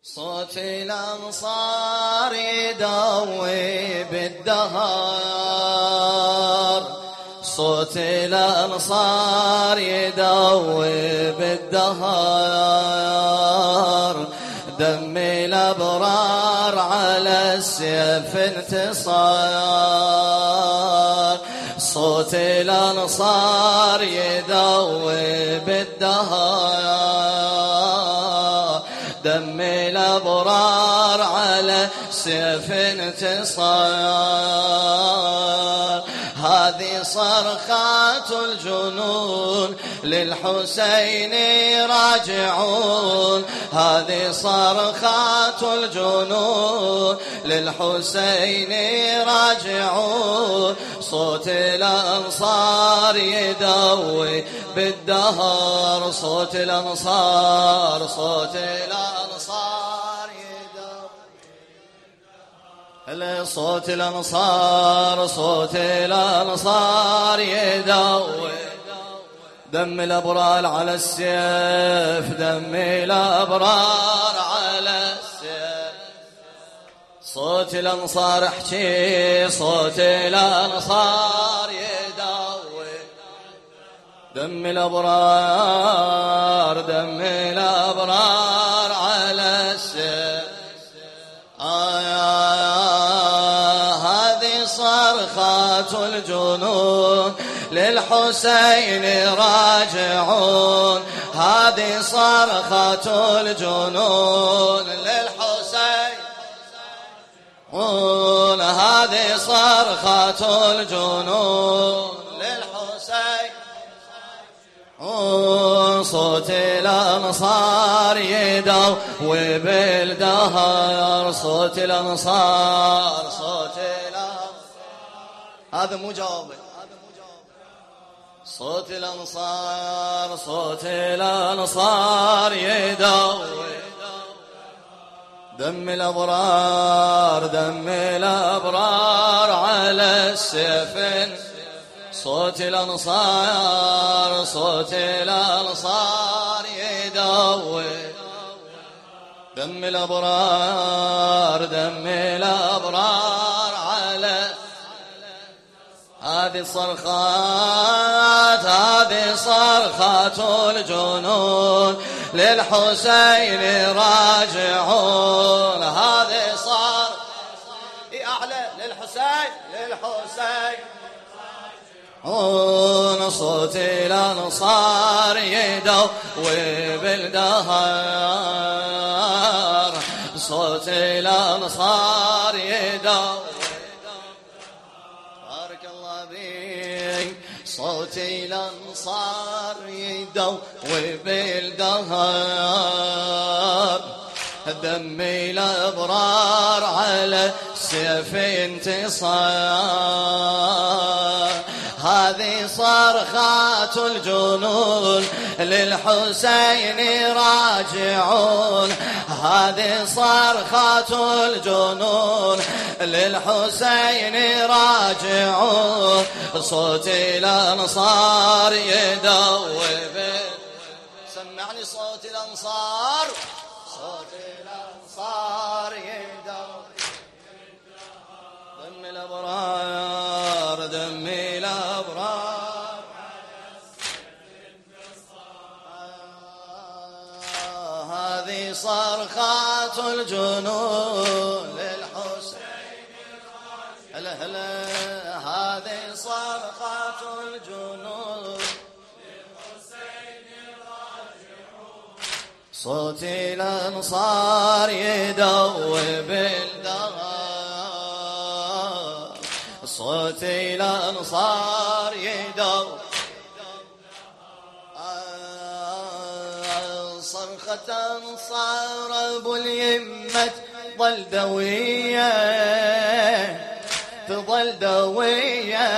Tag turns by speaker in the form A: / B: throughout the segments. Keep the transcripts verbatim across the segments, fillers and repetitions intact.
A: صوت الأنصار يدوي بالدهر، صوت الأنصار يدوي بالدهر، دم الأبرار على السيف انتصار. صوت الأنصار يدوي بالدهر، دم الأبرار على سيف انتصار. هذه صرخات الجنون للحسين راجعون، هذه صرخات الجنون للحسين راجعون. صوت الأنصار يدوي بالدهر، صوت الأنصار، صوت الأنصار يدوي، صوت الأنصار، صوت الأنصار يدوي، دم الأبرار على السيف، دم الأبرار على السيف. صوت الأنصار احكي، صوت الأنصار يدوي، دم الأبرار، دم الأبرار على السيف. هذه صرخات الجنون للحسين راجعون، هذه صرخات الجنون للحسين، هذه صرخات الجنون للحسين. صوت الأنصار يدوي بالدهر، صوت الأنصار، صوت الأنصار. هذا مو جوابه. صوت الأنصار، صوت الأنصار يدوي، دم الأبرار، دم الأبرار على السيف. صوت الأنصار، صوت الأنصار يدوي، دم الأبرار، دم الأبرار على. هذه صرخات، هذه صرخات الجنون للحسين راجعون، هذه صار أعلى للحسين، للحسين. صوت الأنصار يدوي بالدهر، صوت الأنصار يدوي. بارك الله بك. صوت الأنصار يدوي بالدهر، دم الأبرار على سيف انتصار. هذه صرخات الجنون للحسين راجعون، هذه صرخات الجنون للحسين راجعون. صوت الأنصار يدوي بال. سمعني صوت الأنصار، صوت الأنصار يدوي، دم الأبرار، دم الأبرار. هذه صرخات الجنون للحسين. هلا هلا. هذه صرخات الجنون للحسين راجعون. صوت الأنصار يدوي بالدهر، صوت الأنصار يدوي. صرخة أنصار أبو اليمة تظل دوية، تظل دوية.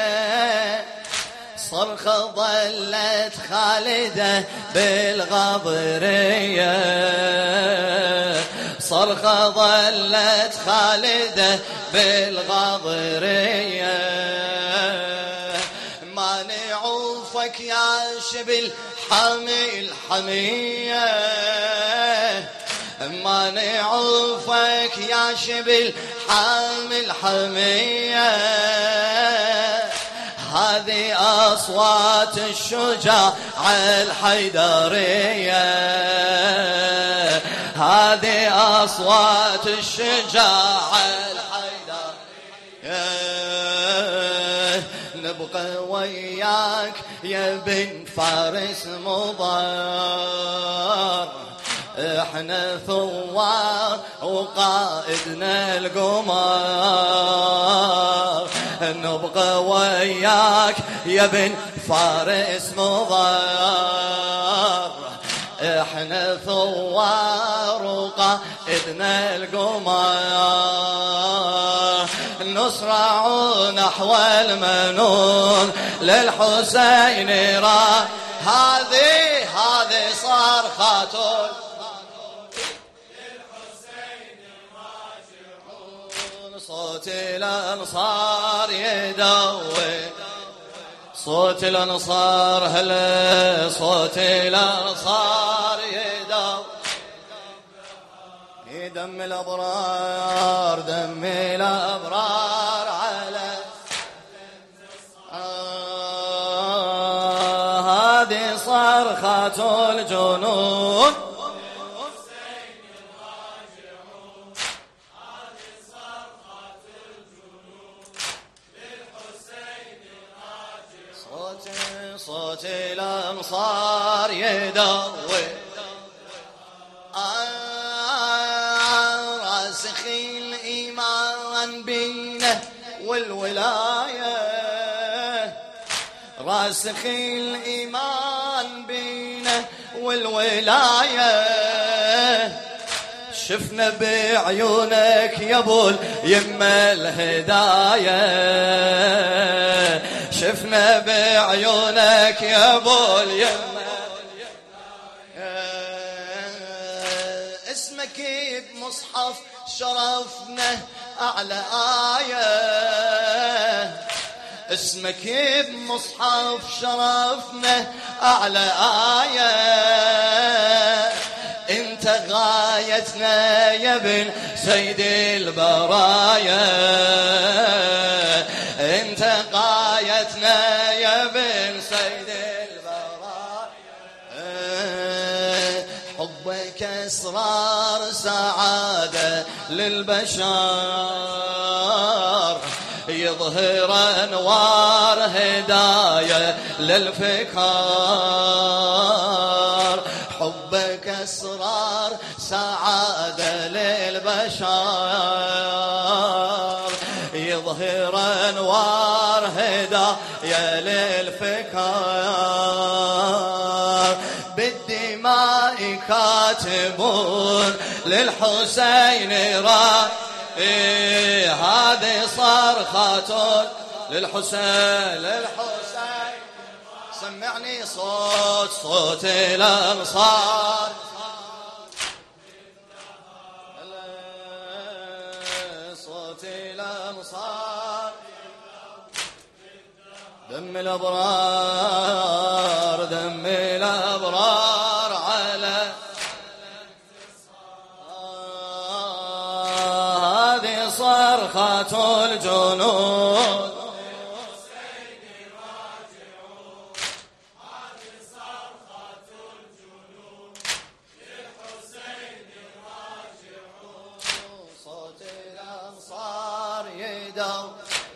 A: صرخة ظلت خالدة بالغضرية، صرخة ظلت خالدة بالغضرية. مانعوفك يا شبل حامي الحمية، ما نعوفك يا شبل حامل حمية، هذه أصوات الشجاع الحيدرية، هذه أصوات الشجاع الحيدرية. نبقى وياك يا بن فارس مضر، احنا ثوار وقائدنا القمر، نبقى وياك يا بن فارس مضر، احنا ثوار وقائدنا القمر، نسرع نحو المنون للحسين را، هذه هذه صرخة صوت الأنصار يدوي، صوت الأنصار هلا، صوت الأنصار يدوي، دم الأبرار دم الأبرار على آه، هذه صرخة الجنود صوت الأنصار يدوي، راسخ الإيمان بينه والولاية، راسخ الإيمان بينه والولاية، شفنا بعيونك يا ابو يما الهداية، شفنا بعيونك يا ابو اليمه، اسمك بمصحف شرفنا اعلى آية، اسمك بمصحف شرفنا اعلى آية، انت غايتنا يا ابن سيد البرايا، انت غايتنا يا ابن سيد البرايا، حبك اسرار سعادة للبشر، يظهر انوار هداية للفكار، حبك اسرار سعادة للبشر، يظهر انوار هداية للفكار، بالدماء كاتبون للحسين را، إيه هذه صرخة للحسين للحسين، سمعني صوت صوت الأنصار، صوت الأنصار، دم الأبرار دم الأبرار على آه، هذه صرخة الجنود، صوت الأنصار يدور،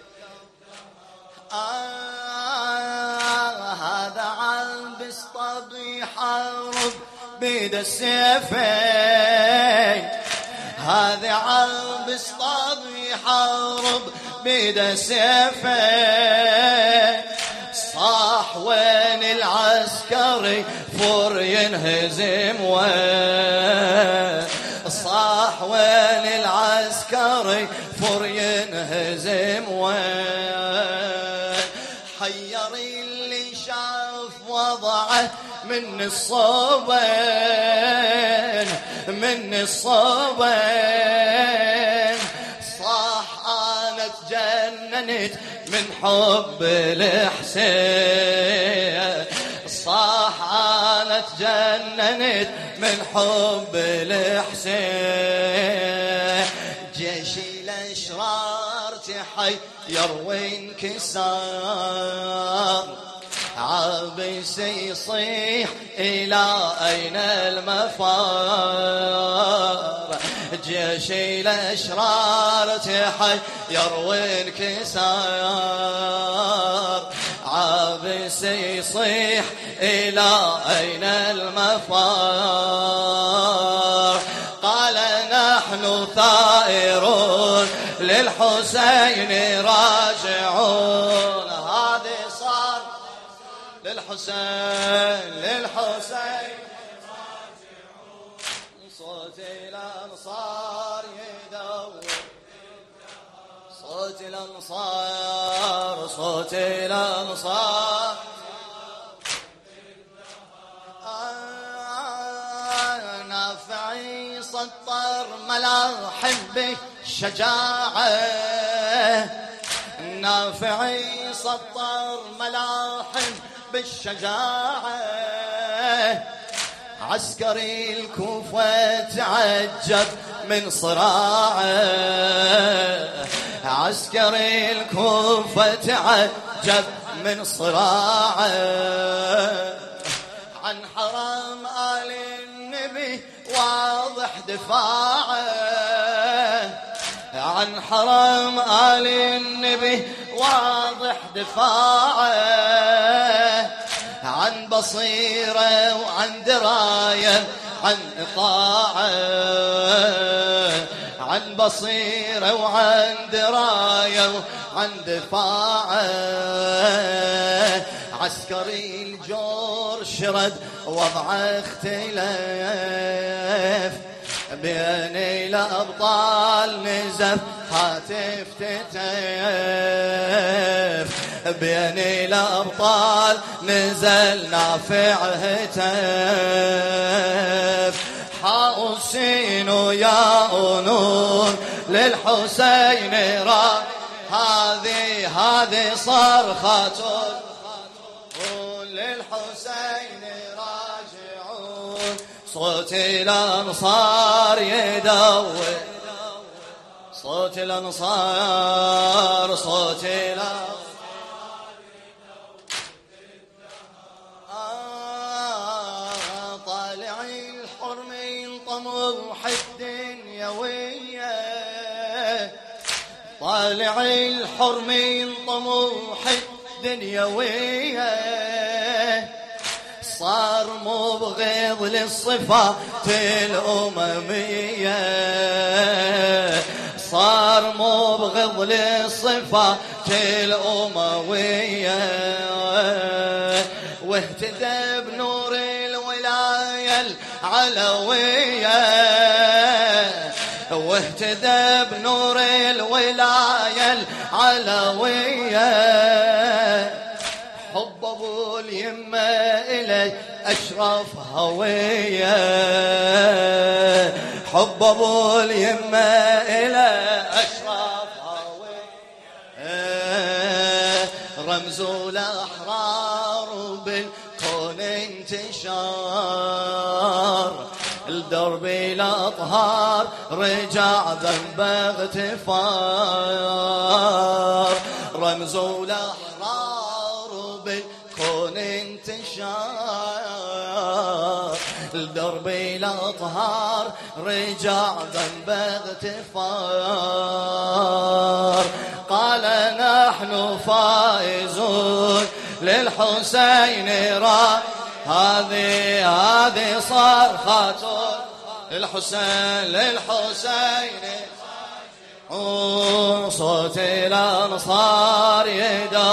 A: آه هذا عم بيصطبي حرب بيد السيفين، هذا عم بيصطبي حرب بيد السيفين، صاح وين العسكري فور ينهزم وين، صاح وين العسكري فور ينهزم وين، حير اللي شاف وضعه من الصوبين من الصوبين، صاح انا تجننت من حب الحسين، صاح انا تجننت من حب الحسين. جيش الأشرار تحير وانكسار، عابس يصيح إلى أين المفار. جيش الأشرار تحير وانكسار، عابس يصيح إلى أين المفار. قال نحن ثائرون للحسين راجعون. هذه صار للحسين للحسين راجعون. صوت الأنصار يدور، صوت الأنصار صوت الأنصار. آه نافعي سطر ملاحم بالشجاعة، نافعي سطر ملاحم بالشجاعة. عسكري الكوفة تعجب من صراعه، عسكري الكوفة تعجب من صراعه. عن حرم آل النبي واضح دفاعه، عن حرم آل النبي واضح دفاعه. عن بصيرة وعن دراية عن إطاعة، عن بصيرة وعن دراية وعن دفاعه. عسكري الجور شرد وضع اختلاف، بين الأبطال نزف هاتف تتف، بين الأبطال نزل نافع هتف. حاء السين وياء نون للحسين را، هذه هذه صرخة للحسين راجعون. صوت الأنصار يدور، صوت الأنصار صوت الأنصار. آه طالعي الحرمين طموح الدنيوية، طالعي الحرمين طموح الدنيوية. صار مبغض للصفات الأممية، صار مبغض للصفات الأموية. واهتدى بنور الولاية العلوية، واهتدى بنور الولاية العلوية. حب ابو اليمه الي اشرف هويه، حب ابو اليمه الي اشرف هويه. رمز الاحرار بالكون انتشار، الدرب الاطهار رجع ذنب اغتفار. رمز الاحرار بالكون انتشار، الدرب الاطهار رجع ذنب اغتفار. قال نحن فائزون للحسين را، هذه هذه صرخة للحسين للحسين. صوت الأنصار يدور،